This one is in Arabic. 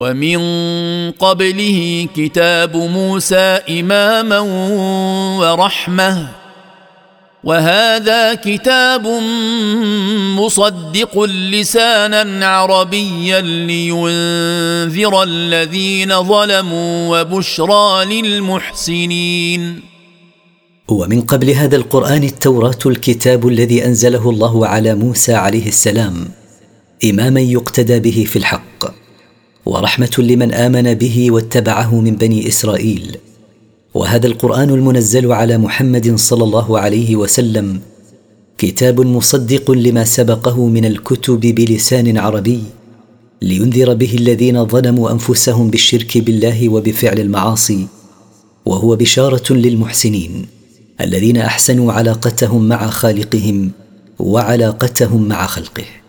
ومن قبله كتاب موسى إماما ورحمة وهذا كتاب مصدق لسانا عربيا لينذر الذين ظلموا وبشرى للمحسنين. ومن قبل هذا القرآن التوراة الكتاب الذي أنزله الله على موسى عليه السلام إماما يقتدى به في الحق ورحمة لمن آمن به واتبعه من بني إسرائيل. وهذا القرآن المنزل على محمد صلى الله عليه وسلم كتاب مصدق لما سبقه من الكتب بلسان عربي لينذر به الذين ظلموا أنفسهم بالشرك بالله وبفعل المعاصي، وهو بشارة للمحسنين الذين أحسنوا علاقتهم مع خالقهم وعلاقتهم مع خلقه.